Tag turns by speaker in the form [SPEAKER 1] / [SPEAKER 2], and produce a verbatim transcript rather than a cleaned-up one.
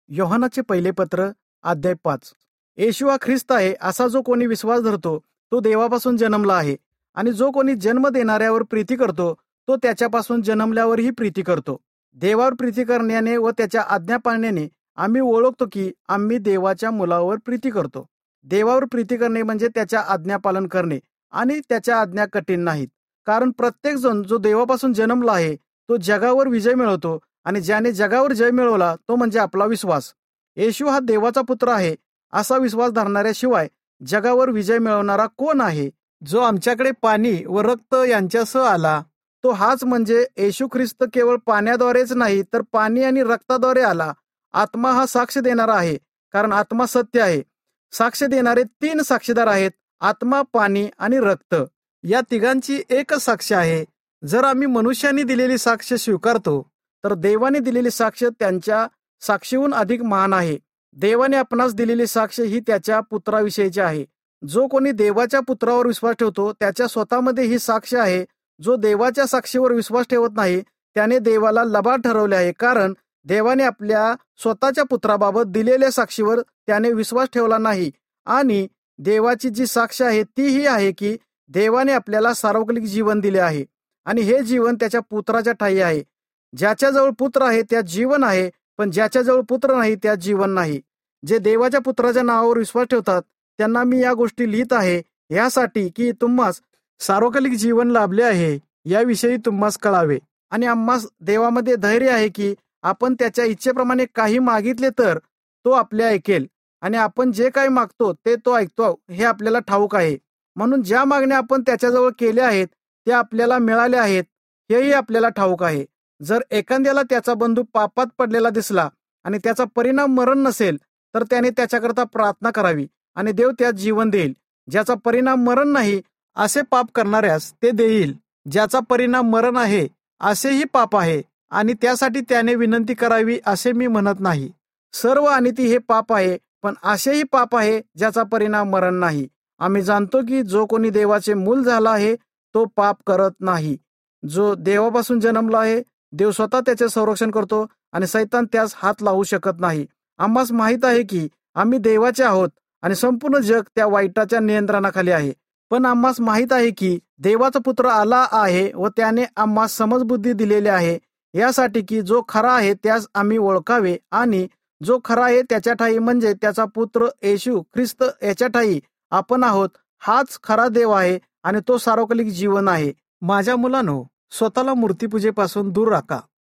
[SPEAKER 1] योहानाचे पहिले पत्र अध्याय पाच. येशू हा ख्रिस्त आहे असा जो कोणी विश्वास धरतो तो देवापासून जन्मला आहे, आणि जो कोणी जन्म देणाऱ्यावर प्रीती करतो तो त्याच्यापासून जन्मल्यावरही प्रीती करतो. देवावर प्रीती करण्याने व त्याच्या आज्ञा पाळण्याने आम्ही ओळखतो की आम्ही देवाच्या मुलावर प्रीती करतो. देवावर प्रीती करणे म्हणजे त्याच्या आज्ञा पालन करणे, आणि त्याच्या आज्ञा कठीण नाहीत. कारण प्रत्येक जण जो देवापासून जन्मला आहे तो जगावर विजय मिळवतो, आणि ज्याने जगावर जय मिळवला तो म्हणजे आपला विश्वास. येशू हा देवाचा पुत्र आहे असा विश्वास धरणाऱ्याशिवाय जगावर विजय मिळवणारा कोण आहे? जो आमच्याकडे पाणी व रक्त यांच्यासह आला तो हाच म्हणजे येशू ख्रिस्त केवळ पाण्याद्वारेच नाही तर पाणी आणि रक्ताद्वारे आला. आत्मा हा साक्ष देणारा आहे, कारण आत्मा सत्य आहे. साक्ष देणारे तीन साक्षीदार आहेत, आत्मा, पाणी आणि रक्त. या तिघांची एकच साक्ष आहे. जर आम्ही मनुष्याने दिलेली साक्ष स्वीकारतो तर देवाने दिलेली साक्ष त्यांच्या साक्षीहून अधिक महान आहे. देवाने आपणास दिलेली साक्ष ही त्याच्या पुत्राविषयीची आहे. जो कोणी देवाच्या पुत्रावर विश्वास ठेवतो त्याच्या स्वतःमध्ये ही साक्ष आहे. जो देवाच्या साक्षीवर विश्वास ठेवत नाही त्याने देवाला लबाड ठरवले आहे, कारण देवाने आपल्या स्वतःच्या पुत्राबाबत दिलेल्या साक्षीवर त्याने विश्वास ठेवला नाही. आणि देवाची जी साक्ष आहे ती ही आहे की देवाने आपल्याला सार्वकालिक जीवन दिले आहे, आणि हे जीवन त्याच्या पुत्राच्या ठायी आहे. ज्याच्याजवळ पुत्र आहे त्यात जीवन आहे, पण ज्याच्याजवळ पुत्र नाही त्यात जीवन नाही. जे देवाच्या पुत्राच्या नावावर विश्वास ठेवतात त्यांना मी या गोष्टी लिहित आहे, यासाठी की तुम्हास सार्वकालिक जीवन लाभले आहे याविषयी तुम्हास कळावे. आणि आम्हास देवामध्ये धैर्य आहे की आपण त्याच्या इच्छेप्रमाणे काही मागितले तर तो आपल्या ऐकेल, आणि आपण जे काही मागतो ते तो ऐकतो हे आपल्याला ठाऊक आहे. म्हणून ज्या मागण्या आपण त्याच्याजवळ केल्या आहेत त्या आपल्याला मिळाल्या आहेत हेही आपल्याला ठाऊक आहे. जर एखाद्याला त्याचा बंधू पापात पडलेला दिसला आणि त्याचा परिणाम मरण नसेल तर त्याने त्याच्याकरता प्रार्थना करावी, आणि देव त्यात जीवन देईल. ज्याचा परिणाम मरण नाही असे पाप करणाऱ्यास ते देईल. ज्याचा परिणाम मरण आहे असेही पाप आहे, आणि त्यासाठी त्याने विनंती करावी असे मी म्हणत नाही. सर्व अनिती हे पाप आहे, पण असेही पाप आहे ज्याचा परिणाम मरण नाही. आम्ही जाणतो की जो कोणी देवाचे मूल झाला आहे तो पाप करत नाही. जो देवापासून जन्मला आहे देव स्वतः त्याचे संरक्षण करतो, आणि सैतान त्यास हात लावू शकत नाही. आम्हास माहित आहे की आम्ही देवाचे आहोत आणि संपूर्ण जग त्या वाईटाच्या नियंत्रणाखाली आहे. पण आम्हास माहित आहे की देवाचा पुत्र आला आहे व त्याने आम्हास समजबुद्धी दिलेली आहे, यासाठी की जो खरा आहे त्यास आम्ही ओळखावे, आणि जो खरा आहे त्याच्या ठाई म्हणजे त्याचा पुत्र येशू ख्रिस्त याच्या ठाई आपण आहोत. हाच खरा देव आहे आणि तो सार्वकालिक जीवन आहे. माझ्या मुलांनो, स्वतःला मूर्तीपूजेपासून दूर राखा.